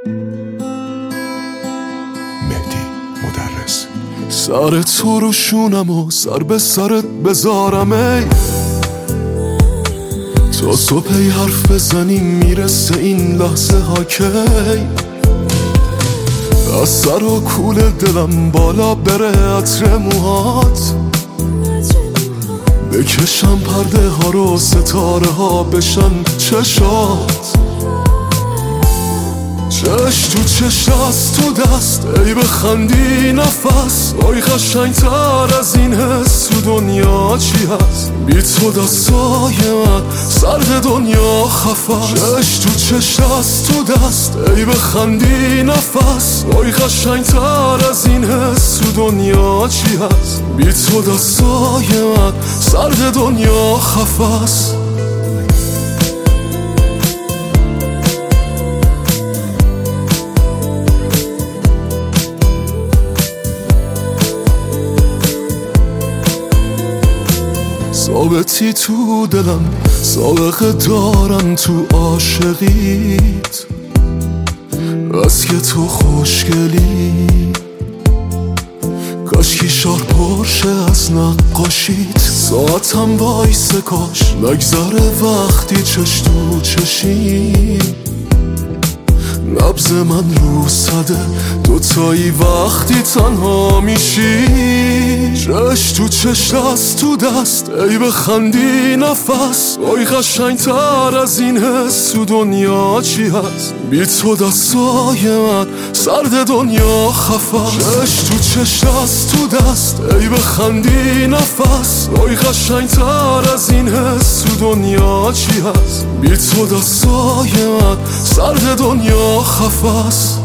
مهدی مدرس. سر تو رو شونم و سر به سرت بذارم ای تا صبحی حرف بزنیم میرسه این لحظه ها کی از سر و کول دلم بالا بره عطر موهات بکشم پرده ها رو ستاره ها بشن چشات چش تو چش دست تو دست ای بخندی نفس آی قشنگتر از این حس تو دنیا چی هست بی تو دستای من سرد دنیا خفست چش تو چش دست تو دست ای بخندی نفس آی قشنگتر از این حس تو دنیا چی هست بی تو دستای من سرد دنیا خفست ثابتی تو دلم سابقه دارم تو عاشقیت بس که تو خوشگلی کاشکی شار پرشه از نقاشیت ساعتم وایسه کاش نگذره وقتی چش تو چشیم نبض من رو صده دوتایی وقتی تنها میشی چش تو چش دست تو دست ای بخندی نفس آی قشنگتر از این حس تو دنیا چی هست بی تو دستای من سرد دنیا خفست چش تو چش دست تو دست ای بخندی نفس آی قشنگتر از این حس تو دنیا چی هست بی تو دستای من سرد دنیا خفست